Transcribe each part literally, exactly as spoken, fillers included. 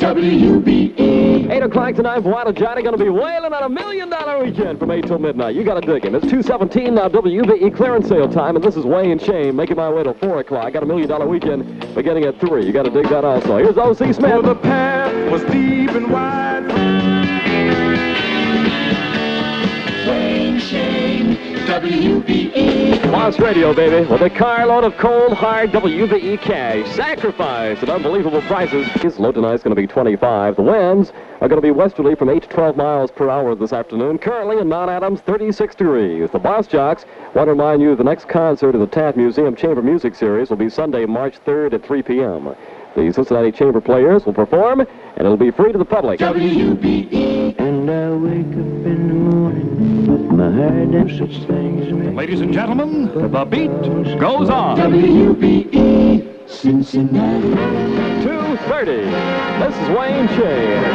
W B E. eight o'clock tonight, Wild Johnny going to be wailing on a million-dollar weekend from eight till midnight. You got to dig him. It's two seventeen now, W B E clearance sale time, and this is Wayne Shane making my way till four o'clock. Got a million-dollar weekend beginning at three. You got to dig that also. Here's O C Smith. Well, the path was deep and wide. Wayne Shane, W B E. Boss Radio, baby, with a carload of cold, hard W B E cash. Sacrifice at unbelievable prices. His low tonight's going to be twenty-five. The winds are going to be westerly from eight to twelve miles per hour this afternoon. Currently in Mount Adams, thirty-six degrees. The Boss Jocks want to remind you the next concert of the Taft Museum Chamber Music Series will be Sunday, March third at three p m The Cincinnati Chamber Players will perform, and it'll be free to the public. W B E. And I wake up in the morning with my heart and such things. Ladies and gentlemen, the beat goes on. W B E. Cincinnati. two thirty. This is Wayne Shane.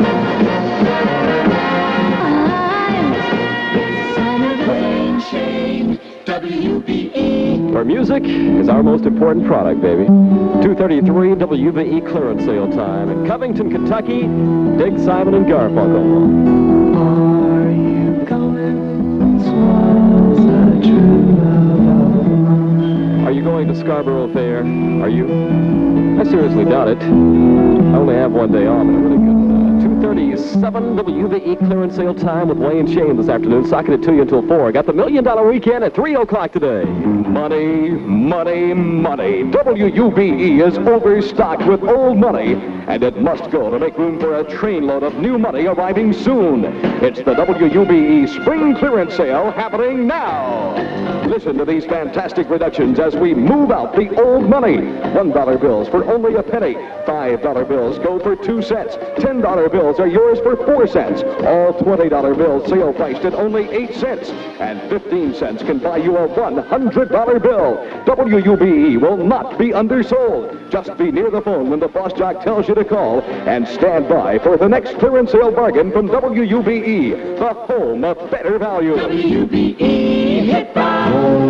Wayne Shane, W B E. Where music is our most important product, baby. two thirty-three W B E clearance sale time in Covington, Kentucky. Dig Simon and Garfunkel. Are you coming? Swallows are true love. Are you going to Scarborough Fair? Are you? I seriously doubt it. I only have one day off, and I really couldn't. two thirty-seven W B E clearance sale time with Wayne Shane this afternoon. Socking it to you until four. Got the million dollar weekend at three o'clock today. Money, money, money. W U B E is overstocked with old money, and it must go to make room for a trainload of new money arriving soon. It's the W U B E Spring Clearance Sale happening now. Listen to these fantastic reductions as we move out the old money. one dollar bills for only a penny. five dollar bills go for two cents. ten dollar bills are yours for four cents. All twenty dollar bills sale priced at only eight cents. And fifteen cents can buy you a one hundred dollar bill. W U B E will not be undersold. Just be near the phone when the Boss Jock tells you to call, and stand by for the next clearance sale bargain from W U B E, the home of better value. W B E. Hit by.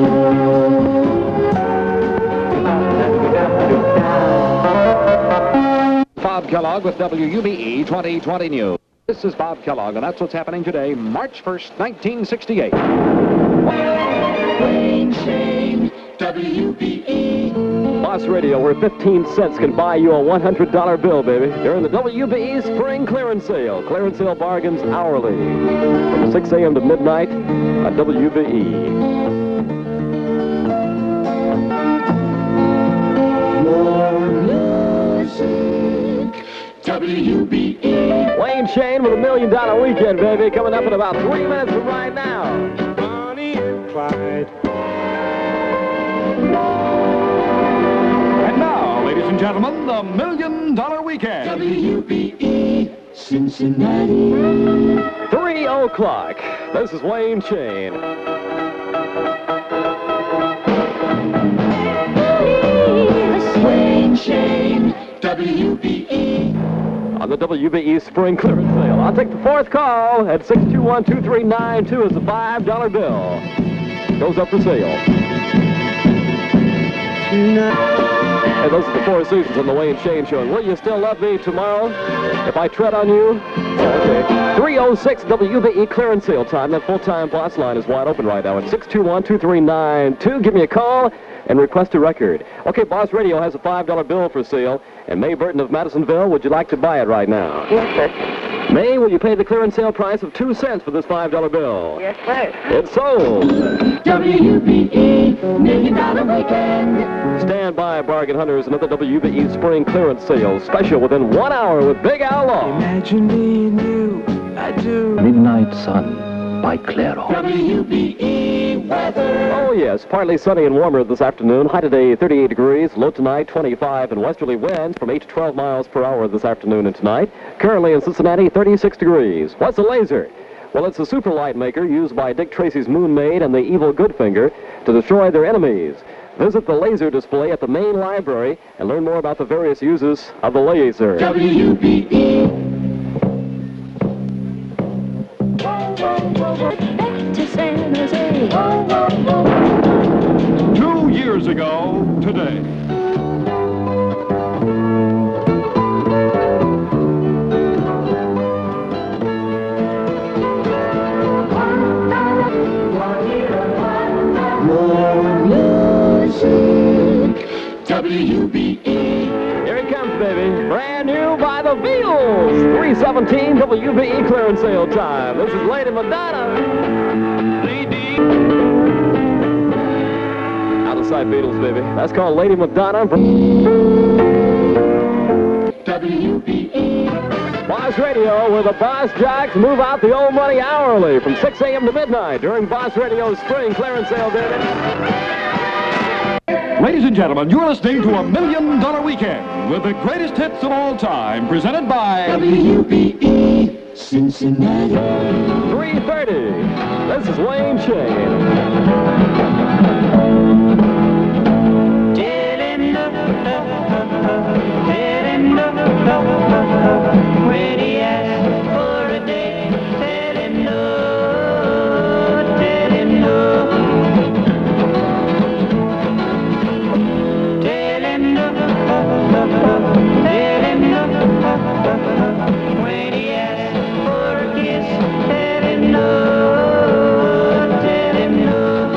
Bob Kellogg with W U B E twenty twenty News. This is Bob Kellogg, and that's what's happening today, March first, nineteen sixty-eight. Wayne Shane, W B E. Boss Radio, where fifteen cents can buy you a one hundred dollar bill, baby. During the W B E Spring Clearance Sale. Clearance sale bargains hourly. From six a m to midnight at W B E. W B E. Wayne Shane with a million dollar weekend, baby. Coming up in about three minutes from right now. Bonnie and Clyde. And now, ladies and gentlemen, the Million Dollar Weekend. W B E. Cincinnati. Three o'clock. This is Wayne Shane. Wayne Shane, W B E. On the W B E Spring Clearance Sale. I'll take the fourth call at six two one, two three nine two as the five dollar bill goes up for sale. And those are the Four Seasons on the Wayne Shane Show. And will you still love me tomorrow if I tread on you? Okay. three oh six W B E clearance sale time. That full-time boss line is wide open right now at six two one, two three nine two. Give me a call and request a record. Okay, Boss Radio has a five dollar bill for sale. And May Burton of Madisonville, would you like to buy it right now? Yes, sir. May, will you pay the clearance sale price of two cents for this five dollar bill? Yes, sir. It's sold. W B E, Million Dollar Weekend. Stand by, bargain hunters. Another W B E Spring Clearance Sale special within one hour with Big Al Law. Imagine me and you, I do. Midnight Sun by Clairo. W B E weather. Oh, yes, partly sunny and warmer this afternoon. High today, thirty-eight degrees. Low tonight, twenty-five, and westerly winds from eight to twelve miles per hour this afternoon and tonight. Currently in Cincinnati, thirty-six degrees. What's a laser? Well, it's a super light maker used by Dick Tracy's Moon Maid and the Evil Goodfinger to destroy their enemies. Visit the laser display at the main library and learn more about the various uses of the laser. W B E. Two years ago today. the Beatles. three seventeen W B E clearance sale time. This is Lady Madonna. Lady. Out of sight Beatles, baby. That's called Lady Madonna. W B E. Boss Radio, where the Boss Jocks move out the old money hourly from six a m to midnight during Boss Radio's spring clearance sale, baby. Ladies and gentlemen, you're listening to a Million Dollar Weekend with the greatest hits of all time, presented by W B E. Cincinnati. three thirty. This is Wayne Chain. When he asks for a date, tell him no, tell him no. Tell him no, tell him no. When he asks for a kiss, tell him no, tell him no.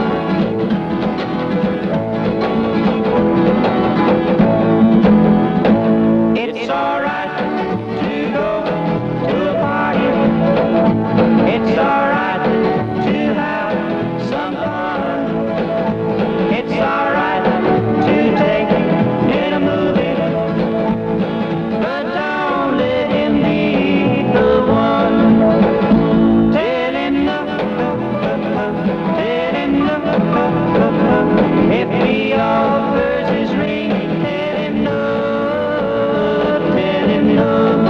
It's alright to go to a party. It's alright to have some fun. It's alright to take in a movie, but don't let him be the one. Tell him no, tell him no. If he offers his ring, tell him no, tell him no.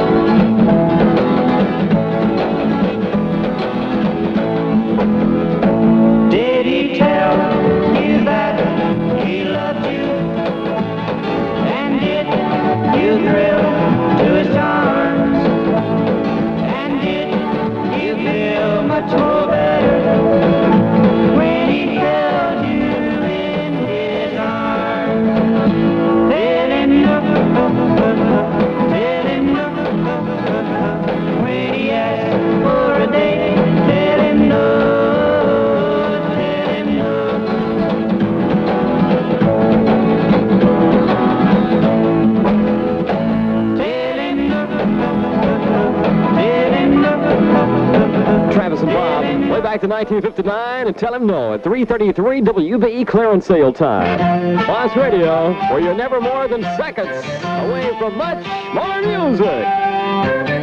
Did he tell you that he loved you? And did you thrill to his charms? And did you feel much more better when he held you in his arms? Tell him no, tell him no. When he asks for a date, tell him no, tell him no. Tell him no, tell him no. Travis and Bob, way back to nineteen fifty-nine, and tell him no at three thirty-three W B E clearance sale time. Boss Radio, where you're never more than seconds away from much more music.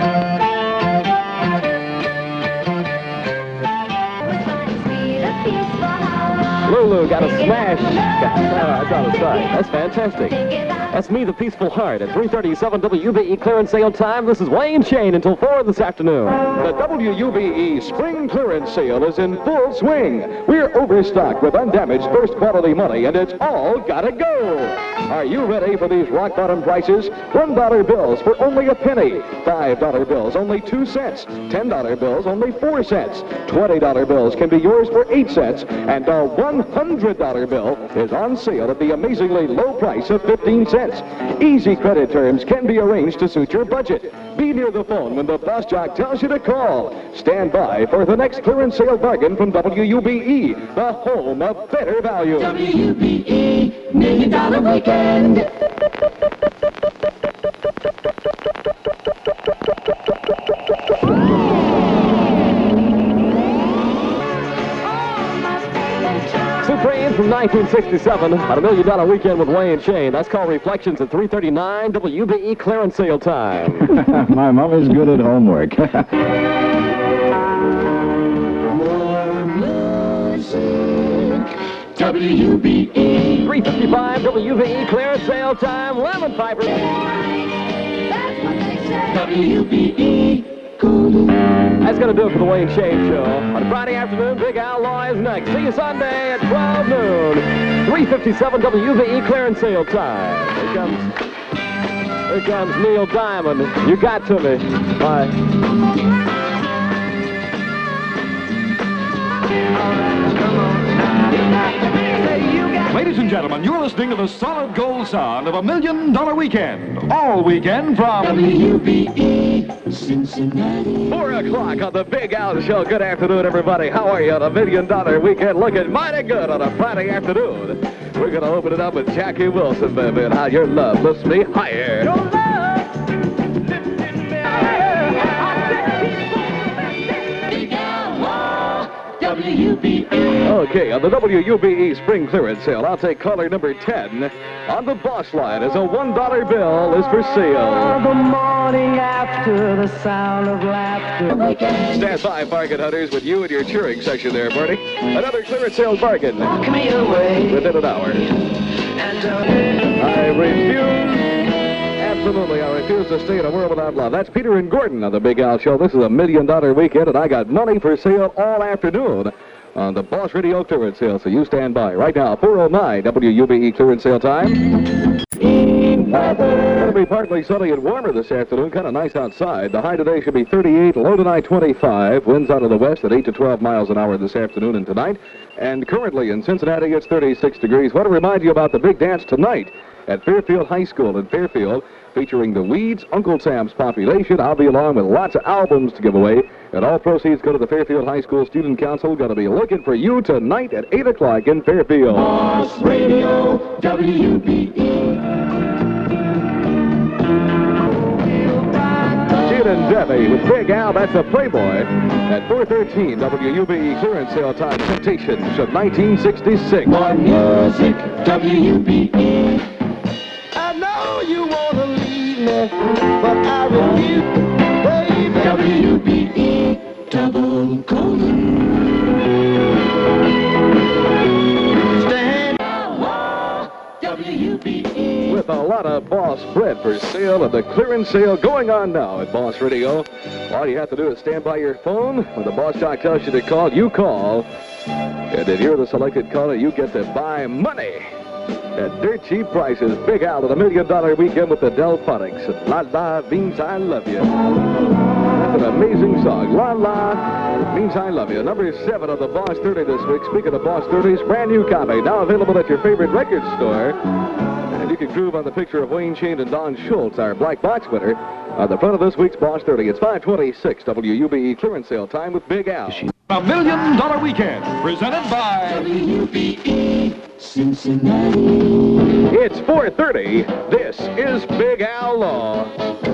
Lulu got a smash. Oh, that's out of sight. That's fantastic. That's Me, the Peaceful Heart at three thirty-seven W B E clearance sale time. This is Wayne Chain until four this afternoon. The W U B E Spring Clearance Sale is in full swing. We're overstocked with undamaged first quality money, and it's all gotta go. Are you ready for these rock bottom prices? one dollar bills for only a penny. five dollar bills only two cents. ten dollar bills only four cents. twenty dollar bills can be yours for eight cents. And a one hundred dollar bill is on sale at the amazingly low price of fifteen cents. Easy credit terms can be arranged to suit your budget. Be near the phone when the Boss Jock tells you to call. Stand by for the next clearance sale bargain from W U B E, the home of better value. W U B E. Million Dollar Weekend. Supreme from nineteen sixty-seven on a Million Dollar Weekend with Wayne Chain. That's called Reflections at three thirty-nine W B E clearance sale time. My mother's good at homework. W U B E. three fifty-five W B E clearance sale time. Lemon Piper. That's what they say. W U B E. Cool. That's going to do it for the Wayne Chain Show. On Friday afternoon, Big Outlaw is next. See you Sunday at twelve noon. three fifty-seven W B E clearance sale time. Here comes, here comes Neil Diamond. You Got to Me. Bye. Ladies and gentlemen, you're listening to the solid gold sound of a Million Dollar Weekend. All weekend from W U B E. Cincinnati. Four o'clock on the Big Al Show. Good afternoon, everybody. How are you on a Million Dollar Weekend? Looking mighty good on a Friday afternoon. We're going to open it up with Jackie Wilson, baby, and how your love lifts me higher. Your love lifting Okay, on the W U B E Spring Clearance Sale, I'll take caller number ten. On the boss line is a one dollar bill is for sale. The morning after the sound of laughter. Stand by, bargain hunters, with you and your cheering section there, Bernie. Another clearance sale bargain Walk me away. within an hour. And don't I refuse. Absolutely, I refuse to stay in a world without love. That's Peter and Gordon on the Big Al Show. This is a million dollar weekend, and I got money for sale all afternoon on the Boss Radio Clearance Sale, so you stand by. Right now, four oh nine W U B E Clearance Sale time. It'll be partly sunny and warmer this afternoon, kind of nice outside. The high today should be thirty-eight, low tonight twenty-five. Winds out of the west at eight to twelve miles an hour this afternoon and tonight. And currently in Cincinnati, it's thirty-six degrees. Want to remind you about the big dance tonight at Fairfield High School in Fairfield, featuring the Weeds, Uncle Sam's Population. I'll be along with lots of albums to give away, and all proceeds go to the Fairfield High School Student Council. Going to be looking for you tonight at eight o'clock in Fairfield. Boss Radio, W U B E. Gene and Debbie with Big Al, that's a Playboy. At four thirteen, W U B E Clearance Sale time, Temptations of nineteen sixty-six. More music, W U B E. I know you want to leave me, but I refuse, baby. W U B E, double colon. Stand W U B E. With a lot of Boss bread for sale and the clearance sale going on now at Boss Radio. All you have to do is stand by your phone. When the Boss Talk tells you to call, you call. And if you're the selected caller, you get to buy money at dirt cheap prices. Big Al at a million dollar weekend with the Delphonics. La La means I love you. That's an amazing song. La La means I love you. Number seven on the Boss thirty this week. Speaking of Boss thirties, brand new copy now available at your favorite record store. And you can groove on the picture of Wayne Chain and Don Schultz, our black box winner, on the front of this week's Boss thirty. It's five twenty-six W U B E clearance sale time with Big Al. A million dollar weekend presented by W U B E, Cincinnati. It's four thirty. This is Big Al Law.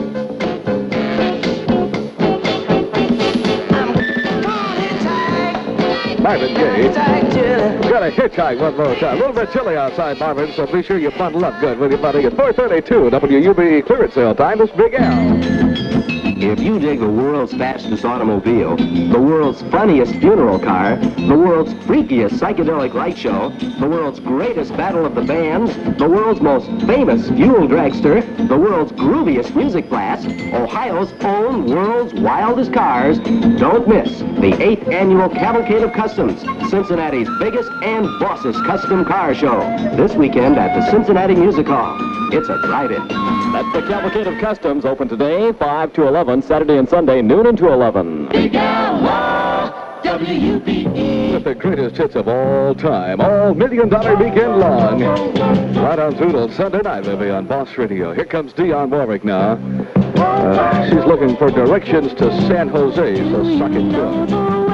Marvin Gaye. Got a hitchhike one more time. A little bit chilly outside, Marvin, so be sure you bundle up good with your buddy. It's four thirty-two W U B E clearance sale time. It's Big Al. If you dig the world's fastest automobile, the world's funniest funeral car, the world's freakiest psychedelic light show, the world's greatest battle of the bands, the world's most famous fuel dragster, the world's grooviest music blast, Ohio's own world's wildest cars, don't miss the eighth annual Cavalcade of Customs, Cincinnati's biggest and bossest custom car show, this weekend at the Cincinnati Music Hall. It's a drive-in. That's the Cavalcade of Customs, open today, five to eleven, Saturday and Sunday, noon and to eleven. Big Al, W U B E. With the greatest hits of all time, all million dollar weekend long. Right on through till Sunday night, we'll be on Boss Radio. Here comes Dionne Warwick now. Uh, she's looking for directions to San Jose, so suck it to her.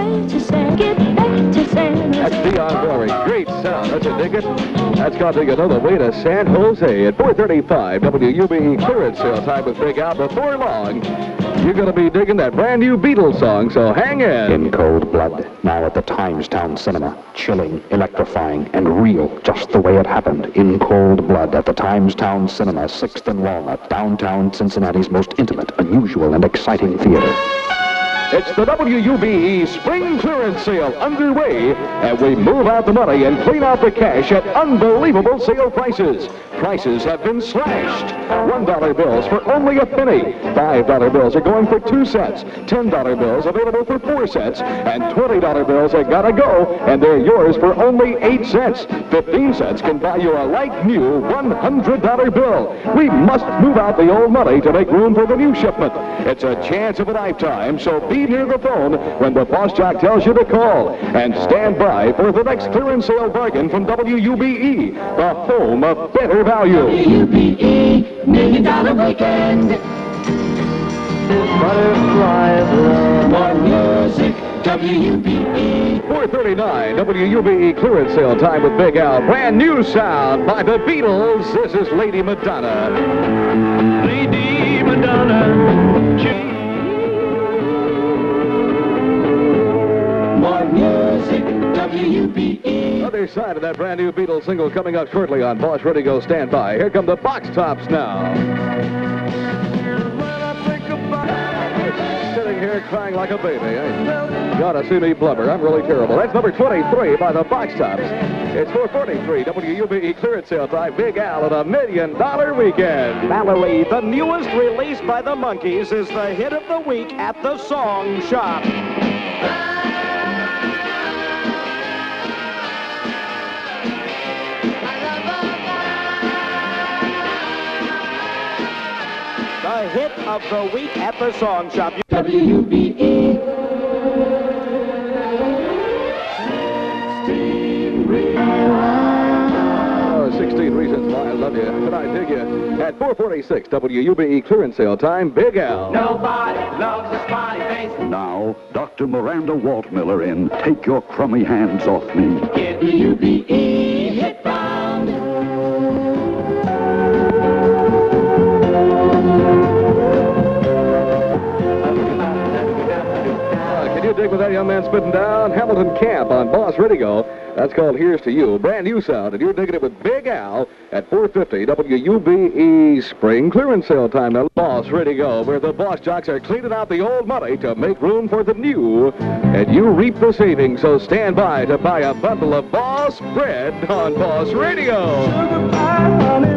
That's Dionne Warwick. Great sound. Don't you dig it? That's got to get another way to San Jose at four thirty-five W U B E clearance sale time with Big Al. Before long, you're going to be digging that brand new Beatles song, so hang in. In Cold Blood, now at the Timestown Cinema. Chilling, electrifying, and real, just the way it happened. In Cold Blood at the Timestown Cinema, sixth and Walnut, downtown Cincinnati's most intimate, unusual, and exciting theater. It's the W U B E Spring Clearance Sale underway, and we move out the money and clean out the cash at unbelievable sale prices. Prices have been slashed. one dollar bills for only a penny. five dollar bills are going for two cents. ten dollar bills available for four cents. And twenty dollar bills are gotta go, and they're yours for only eight cents. fifteen cents can buy you a like new one hundred dollar bill. We must move out the old money to make room for the new shipment. It's a chance of a lifetime, so be near the phone when the Boss Jock tells you to call. And stand by for the next clearance sale bargain from W U B E, the home of better value. W U B E, million dollar weekend. Butterflies, More music, W U B E. four thirty-nine W U B E clearance sale time with Big Al. Brand new sound by the Beatles. This is Lady Madonna. Lady Madonna. More music, W U B E. side of that brand new Beatles single coming up shortly on Boss Ready Go. Stand by. Here come the Box Tops now. Sitting here crying like a baby. You ought to see me blubber. I'm really terrible. That's number twenty-three by the Box Tops. It's four forty-three W U B E clearance sale time. Big Al at a million dollar weekend. Valerie, the newest release by the Monkees, is the hit of the week at the Song Shop. The hit of the week at the Song Shop. W U B E. Oh, sixteen reasons why I love you. Can I dig you? At four forty-six W U B E clearance sale time. Big Al. Nobody loves a smiley face. Now, Doctor Miranda Waltmiller in Take Your Crummy Hands Off Me. W U B E hit bound. Can you dig with that young man spitting down? Hamilton Camp on Boss Radio. That's called Here's to You. Brand new sound, and you're digging it with Big Al at four fifty W U B E spring clearance sale time. Now, Boss Radio, where the boss jocks are cleaning out the old money to make room for the new, and you reap the savings. So stand by to buy a bundle of Boss bread on Boss Radio.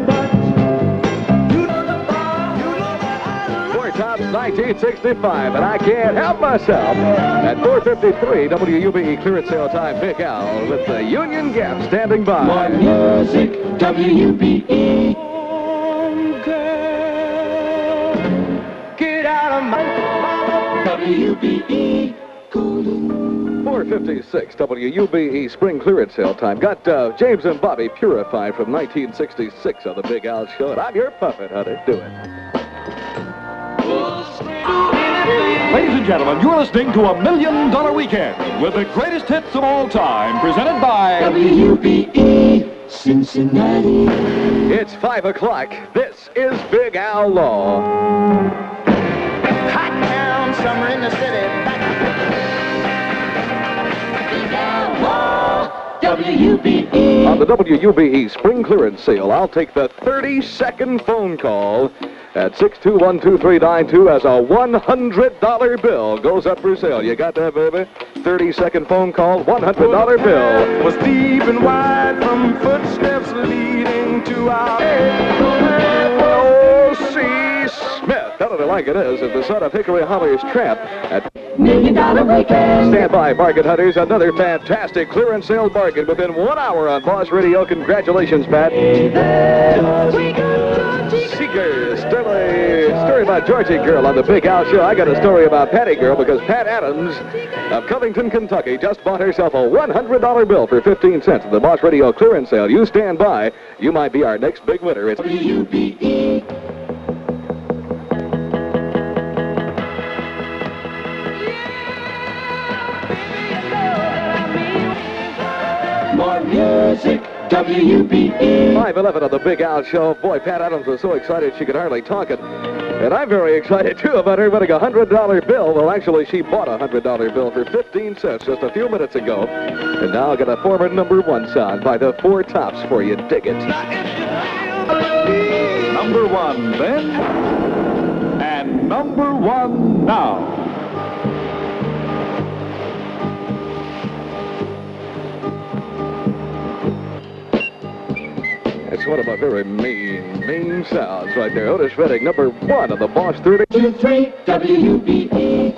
Tops nineteen sixty-five, and I can't help myself. At four fifty-three W U B E clearance sale time, Big Al with the Union Gap standing by. More music, W U B E. Get out of my W U B E. Golden. four fifty-six W U B E spring clearance sale time. Got uh, James and Bobby Purified from nineteen sixty-six on the Big Al Show, and I'm your puppet, honey. Do it. Ladies and gentlemen, you're listening to a Million Dollar Weekend with the greatest hits of all time, presented by W U B E Cincinnati. It's five o'clock. This is Big Al Law. Hot town, summer in the city. Big Al Law. W U B E. On the W U B E spring clearance sale, I'll take the thirty second phone call at six two one two three nine two as a one hundred dollar bill goes up for sale. You got that, baby? thirty second phone call, one hundred dollar bill. was deep and wide from footsteps leading to our O C Smith. How did I like it is? Is the son of Hickory Holly's Tramp at Million Dollar Weekend. Stand by, bargain hunters. Another fantastic clearance sale bargain within one hour on Boss Radio. Congratulations, Pat. Seeger, still a story about Georgie Girl on the Big Al Show. I got a story about Patty Girl because Pat Adams of Covington, Kentucky just bought herself a one hundred dollar bill for fifteen cents at the Boss Radio clearance sale. You stand by. You might be our next big winner. It's W U B E. More music, W U B E. five eleven on the Big Al Show. Boy, Pat Adams was so excited she could hardly talk it. And I'm very excited, too, about her winning a one hundred dollar bill. Well, actually, she bought a one hundred dollar bill for fifteen cents just a few minutes ago. And now I got a former number one sound by the Four Tops for you. Dig it. number one then, and number one now. That's one of my very mean, mean sounds right there. Otis Redding, number one on the Boss thirty. Two, three, W U B E.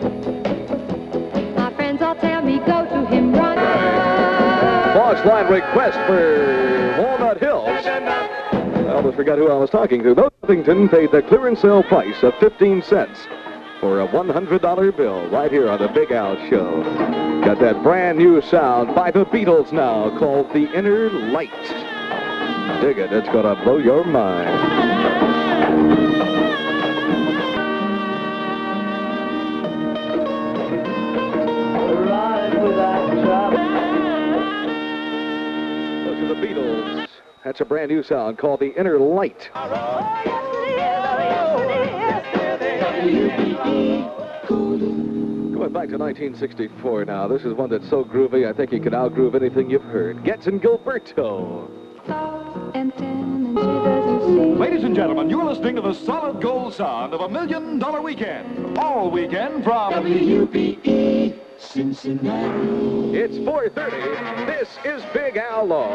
My friends all tell me go to him, run. Boss line request for Walnut Hills. I almost forgot who I was talking to. Covington paid the clearance sale price of fifteen cents for a one hundred dollar bill right here on the Big Al Show. Got that brand new sound by the Beatles now called The Inner Light. Dig it, it's gonna blow your mind. Those are the Beatles. That's a brand new sound called The Inner Light. W U B E. Golden. Going back to nineteen sixty-four now. This is one that's so groovy, I think you can out-groove anything you've heard. Getz and Gilberto. Ladies and gentlemen, you're listening to the solid gold sound of a million dollar weekend. All weekend from W U B E Cincinnati. It's four thirty. This is Big Al Law.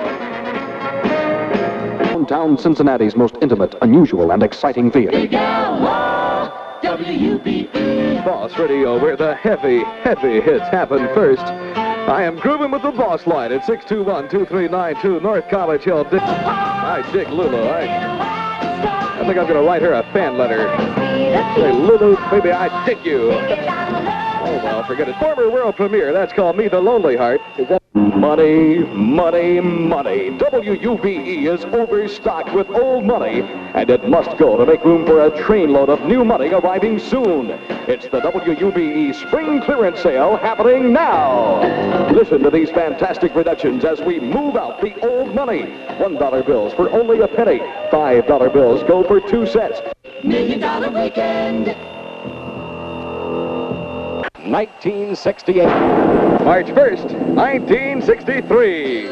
Downtown Cincinnati's most intimate, unusual, and exciting theater. Big Al Law, W U B E. Boss Radio, where the heavy, heavy hits happen first. I am grooving with the Boss line at six two one, two three nine two North College Hill. Dig- I dig Lulu. I, I think I'm going to write her a fan letter. Say, Lulu, baby, I dig you. Oh, well, forget it. Former world premiere. That's called Me the Lonely Heart. Is that money, money, money. W U B E is overstocked with old money, and it must go to make room for a trainload of new money arriving soon. It's the W U B E Spring Clearance Sale happening now. Listen to these fantastic reductions as we move out the old money. one dollar bills for only a penny. five dollar bills go for two cents. Million Dollar Weekend. nineteen sixty-eight. March first, nineteen sixty-three.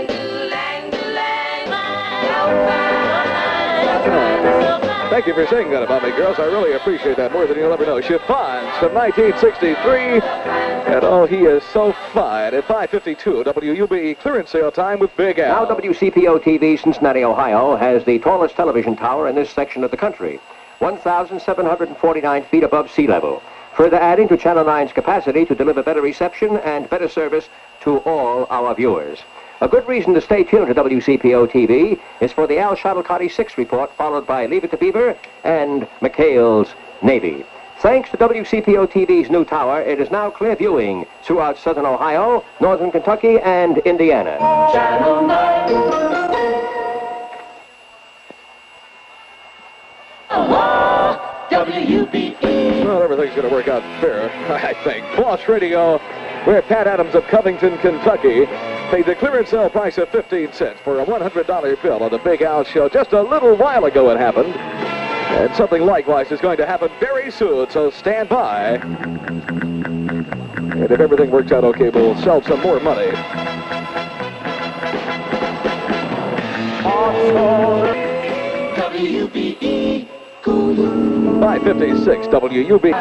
Thank you for saying that about me, girls. I really appreciate that more than you'll ever know. Chiffons from nineteen sixty-three. And oh, he is so fine. At five fifty-two, W U B E clearance sale time with Big Al. Now W C P O T V Cincinnati, Ohio has the tallest television tower in this section of the country, one thousand seven hundred forty-nine feet above sea level, further adding to Channel nine's capacity to deliver better reception and better service to all our viewers. A good reason to stay tuned to W C P O T V is for the Al Shuttlecotty six report, followed by Leave It to Beaver and McHale's Navy. Thanks to W C P O T V's new tower, it is now clear viewing throughout southern Ohio, northern Kentucky, and Indiana. Channel nine. W U B E. Well, everything's going to work out fair, I think. Boss Radio, where Pat Adams of Covington, Kentucky, paid the clearance sale price of fifteen cents for a one hundred dollar bill on the Big Al Show. Just a little while ago it happened. And something likewise is going to happen very soon, so stand by. And if everything works out okay, we'll sell some more money. W U B E. five fifty-six W U B E.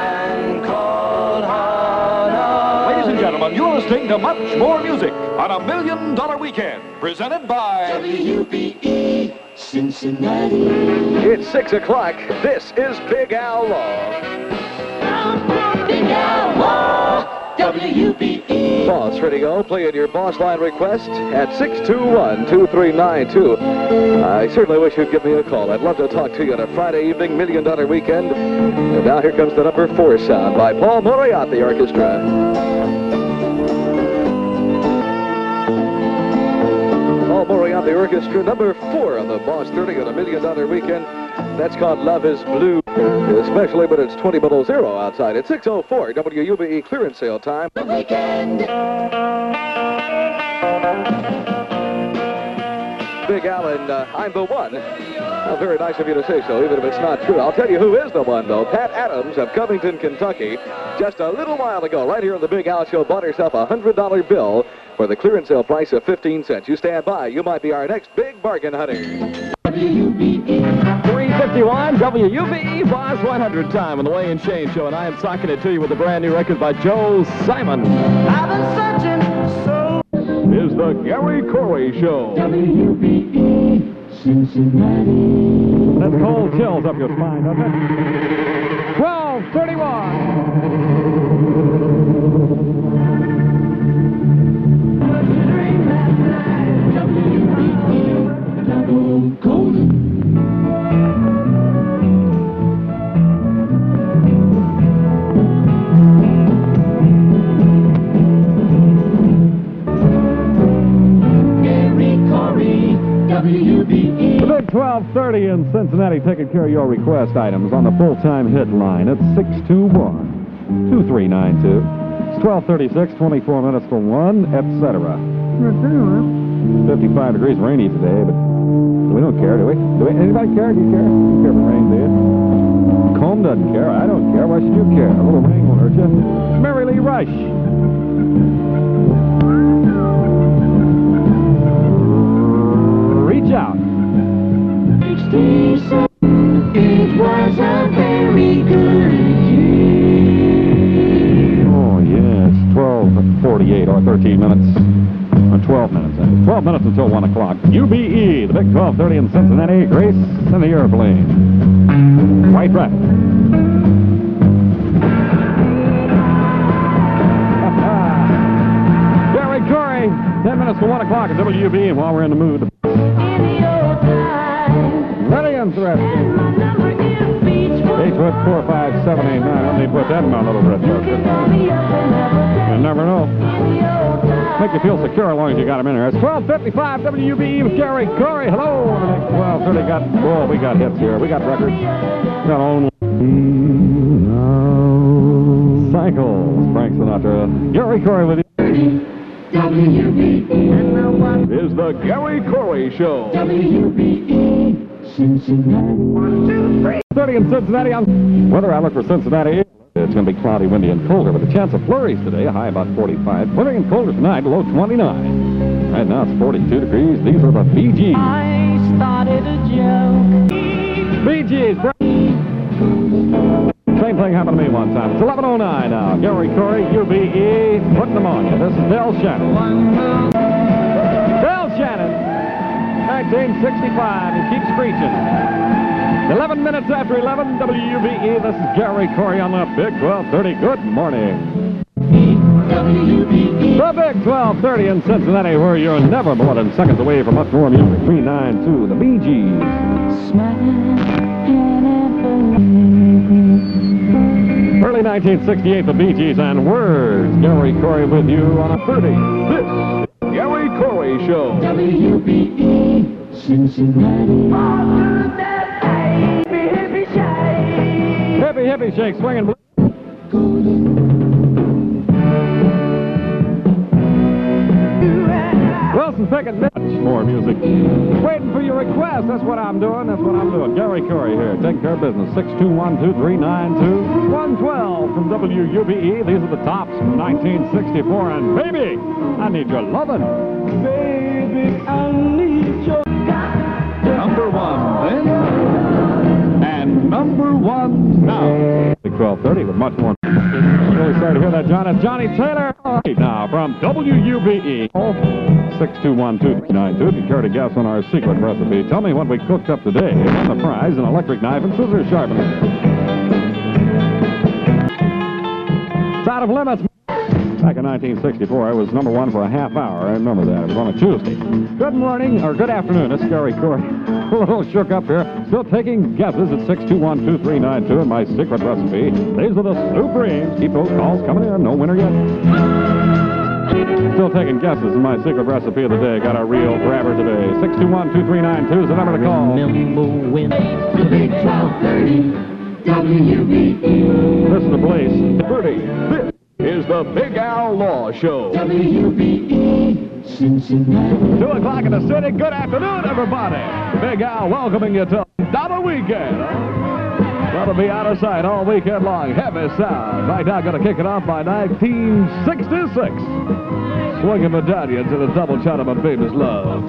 Ladies and gentlemen, you're listening to much more music on a million dollar weekend, presented by W U B E Cincinnati. It's six o'clock. This is Big Al Law. Big Al Law. W U B E. Boss Radio, playing your boss line request at six two one, two three nine two. I certainly wish you'd give me a call. I'd love to talk to you on a Friday evening, million dollar weekend. And now here comes the number four sound by Paul Moriarty Orchestra. Paul Moriarty Orchestra, number four on the Boss thirty on a million dollar weekend. That's called Love is Blue, especially when it's twenty below zero outside. It's six oh four W U B E clearance sale time. The weekend. Big Alan, uh, I'm the one. Well, very nice of you to say so, even if it's not true. I'll tell you who is the one, though. Pat Adams of Covington, Kentucky, just a little while ago, right here on the Big Al Show, bought herself a one hundred dollar bill for the clearance sale price of fifteen cents. You stand by. You might be our next big bargain hunter. W U B E. three fifty-one W U B E Boss one hundred time on the Way and Shane Show, and I am socking it to you with a brand new record by Joe Simon. I've been searching so. is the Gary Corey Show. W U B E Cincinnati. That cold chills up your spine, doesn't it? twelve twelve thirty in Cincinnati, taking care of your request items on the full-time hit line. It's six two one, two three nine two. It's twelve thirty-six, twenty-four minutes to one, et cetera. fifty-five degrees, rainy today, but we don't care, do we? Do we? Anybody care? Do you care? Do you care if it rains, do you? Combe doesn't care. I don't care. Why should you care? A little ring will hurt you. Mary Lee Rush. Reach out. It was a very good year. Oh, yes. twelve forty-eight or thirteen minutes. Or twelve minutes. twelve minutes until one o'clock. U B E, the Big twelve thirty in Cincinnati. Grace and the airplane. White Rabbit. Gary Corey, ten minutes to one o'clock at W B E. While we're in the mood. Ready and threatening. Eight foot four, five, seven, eight, nine. Let me put that in my little red book. You never know. Make you feel secure as long as you got him in there. It's twelve fifty-five W B E with Gary Corey. Hello. twelve thirty got, oh, we got hits here. We got records. Got only Cycles. Frank Sinatra. Gary Corey with you. W B E. Is the Gary Corey Show. W B E. Cincinnati. One, two, three. thirty in Cincinnati. On weather outlook for Cincinnati. It's going to be cloudy, windy, and colder with a chance of flurries today. A high about forty-five. Windy and colder tonight, low twenty-nine. Right now it's forty-two degrees. These are the Bee Gees. I started a joke. Bee Gees. Same thing happened to me one time. It's eleven oh nine now. Gary Corey, U B E, putting them on you. This is Del Shannon. Del Shannon, nineteen sixty-five, and keep screeching. eleven minutes after eleven, W U B E. This is Gary Corey on the Big twelve thirty. Good morning. W B E. The Big twelve thirty in Cincinnati, where you're never more than seconds away from much more music. three nine two, the Bee Gees. Early nineteen sixty-eight, the Bee Gees and Words. Gary Corey with you on a thirty. This is the Gary Corey Show. W B E. Cincinnati. Hippie, hippie shake, swinging blue. Wilson Pickett, much more music. Waiting for your request. That's what I'm doing. That's what I'm doing. Gary Corey here, taking care of business. six two one, two three nine two, one twelve from W U B E. These are the tops from nineteen sixty-four. And baby, I need your lovin'. Baby, I need your Number one then, and number one now. Big twelve thirty with much more. Really sorry to hear that, John. It's Johnny Taylor. Now from W U B E. six two one, two three nine two. If you care to guess on our secret recipe, tell me what we cooked up today. On the prize, an electric knife and scissors sharpener. It's out of limits. Back in nineteen sixty-four, I was number one for a half hour. I remember that. It was on a Tuesday. Good morning, or good afternoon. It's Gary Corey. A little shook up here. Still taking guesses at six two one, two three nine two and my secret recipe. These are the Supremes. Keep those calls coming in. No winner yet. Still taking guesses in my secret recipe of the day. Got a real grabber today. six two one, two three nine two is the number to call. The Big twelve thirty. W U B E. This is the place. thirty. This is the Big Al Law Show. W U B E. Cincinnati. Two o'clock in the city. Good afternoon, everybody. Big Al welcoming you to Dollar Weekend. That'll be out of sight all weekend long. Heavy sound. Right now, going to kick it off by nineteen sixty-six. Swinging medallions in a double shot of my baby's love.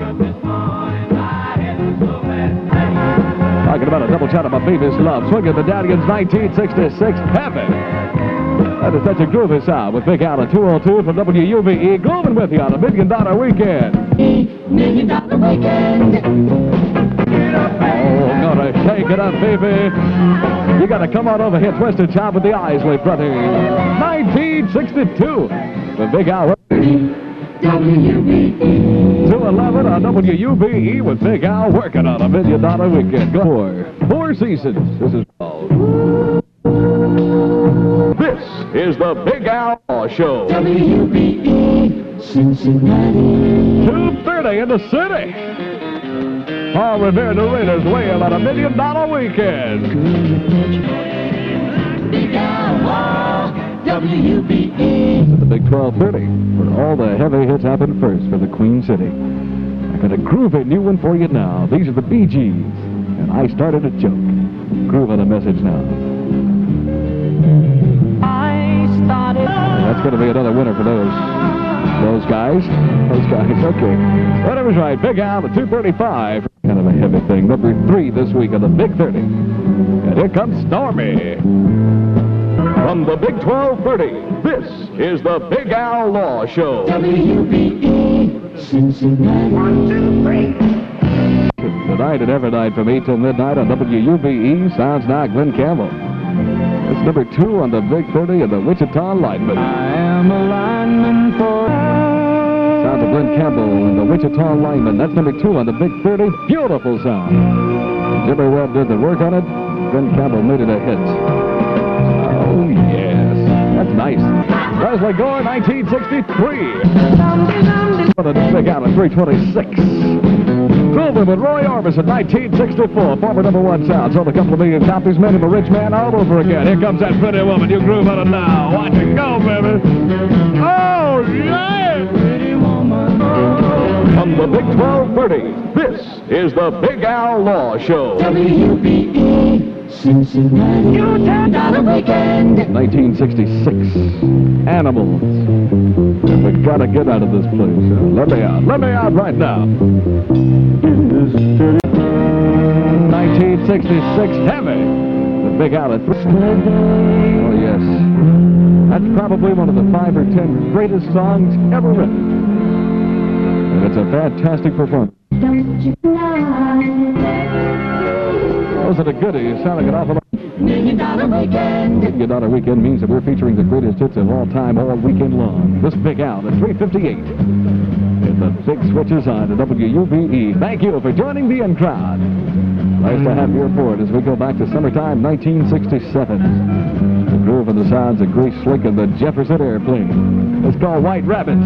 Talking about a double shot of my baby's love. Swinging medallions, nineteen sixty-six. Heavy. That is such a groovy sound with Big Al at two oh two from W U B E. Grooving with you on a Million Dollar Weekend. Million Dollar Weekend. Oh, gonna shake it up, baby. You gotta come on over here, Twisted Chop with the Isley Brothers. nineteen sixty-two. The Big Al. W U B E. two eleven on W U B E with Big Al working on a Million Dollar Weekend. Go for four seasons. This is called. This is the Big Al Law Show. W U B E. Cincinnati. two thirty in the city. Paul Revere, the Raiders weigh about a Million Dollar Weekend. Big Al. W U B E. The Big twelve thirty, where all the heavy hits happen first for the Queen City. I got a groovy new one for you now. These are the Bee Gees, and I started a joke. Groove on a message now. That's going to be another winner for those. Those guys. Those guys. Okay. But it was right. Big Al at two thirty-five. Kind of a heavy thing. Number three this week on the Big thirty. And here comes Stormy. From the Big twelve thirty, this is the Big Al Law Show. W B E Cincinnati. One, two, three. Tonight and every night from eight till midnight on W U B E. Sounds now Glenn Campbell. It's number two on the Big thirty of the Wichita Lineman. I am a lineman for... Sounds of Glenn Campbell and the Wichita Lineman. That's number two on the Big thirty. Beautiful sound. Jimmy Webb did the work on it. Glenn Campbell made it a hit. Oh, yes. That's nice. Leslie Gore, nineteen sixty-three. For the Big Al at three twenty-six. Coolman with Roy Orbison, nineteen sixty-four. Former number one sound. Sold a couple of million copies. Made him a rich man all over again. Here comes that pretty woman. You groove on it now. Watch it go, baby. Oh, yeah. Pretty woman. From the Big twelve thirty, this is the Big Al Law Show. W B E Cincinnati. You turned on a weekend. nineteen sixty-six. Animals. And we gotta get out of this place. So let me out. Let me out right now. nineteen sixty-six. Heavy. The Big Al at three. Oh, yes. That's probably one of the five or ten greatest songs ever written. And it's a fantastic performance. Don't you cry. Those are the goodies. Sound like an awful lot. Million dollar weekend. Million Dollar Weekend means that we're featuring the greatest hits of all time, all weekend long. This Big Al at three fifty-eight. And the big switches on to W U B E. Thank you for joining the in crowd. Nice to have you aboard as we go back to summertime nineteen sixty-seven. The groove and the sounds of Grace Slick and the Jefferson Airplane. It's called White Rabbit.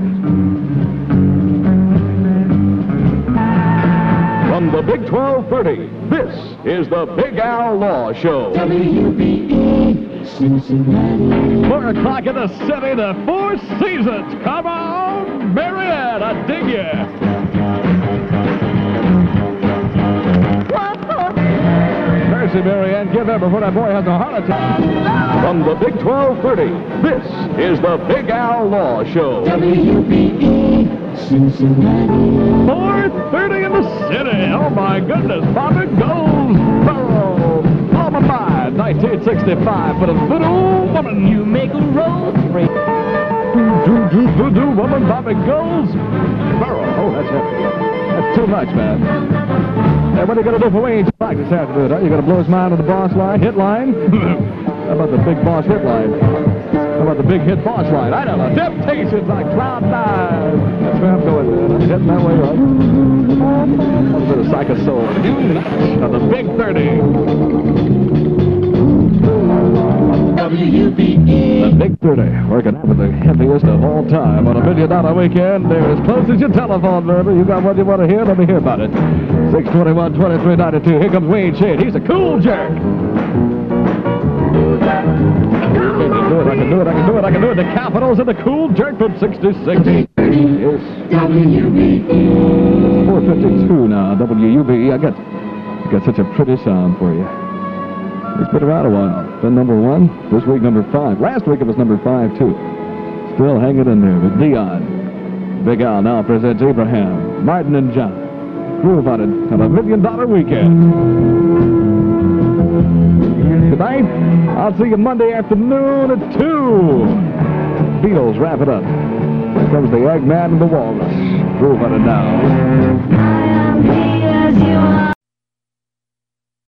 From the Big twelve thirty, this is the Big Al Law Show. W B E Cincinnati. Four o'clock in the city, the Four Seasons. Come on, Marianne, I dig ya. Mercy, Marianne, give ever before that boy has a heart attack. From the Big twelve thirty, this is the Big Al Law Show. W B E Cincinnati. four thirty in the city. Oh, my goodness. Bobby Goldsboro. Oh, my mind. nineteen sixty-five for the little woman. You make a road break. Do, do, do, do, woman. Bobby Goldsboro. Oh, that's heavy. That's too much, man. Hey, what are you going to do for Wayne Black this afternoon? Huh? You going to blow his mind on the boss line, hit line? How about the big boss hit line? How about the big hit boss line? I don't know. Temptations like Cloud Nine. That's where I'm going, man. I'm heading that way, right? A little bit of Psycho Soul. On the Big thirty. W U B E. The Big thirty. Working out with the heaviest of all time. On a million dollar weekend, they're as close as your telephone, baby. You got what you want to hear? Let me hear about it. six twenty-one, twenty-three ninety-two. Here comes Wayne Shade. He's a cool jerk. I can do it, I can do it, I can do it, I can do it. The Capitals and the cool jerk from sixty-six. Yes. W B E. four fifty-two now, W U B E. I got, got such a pretty sound for you. It's been around a while. Been number one. This week, number five. Last week, it was number five, too. Still hanging in there with Dion. Big Al now presents Abraham, Martin, and John. Groove on it on a million dollar weekend. Good night. I'll see you Monday afternoon at two. Beatles wrap it up. Here comes the Eggman and the Walrus. Groove on it now.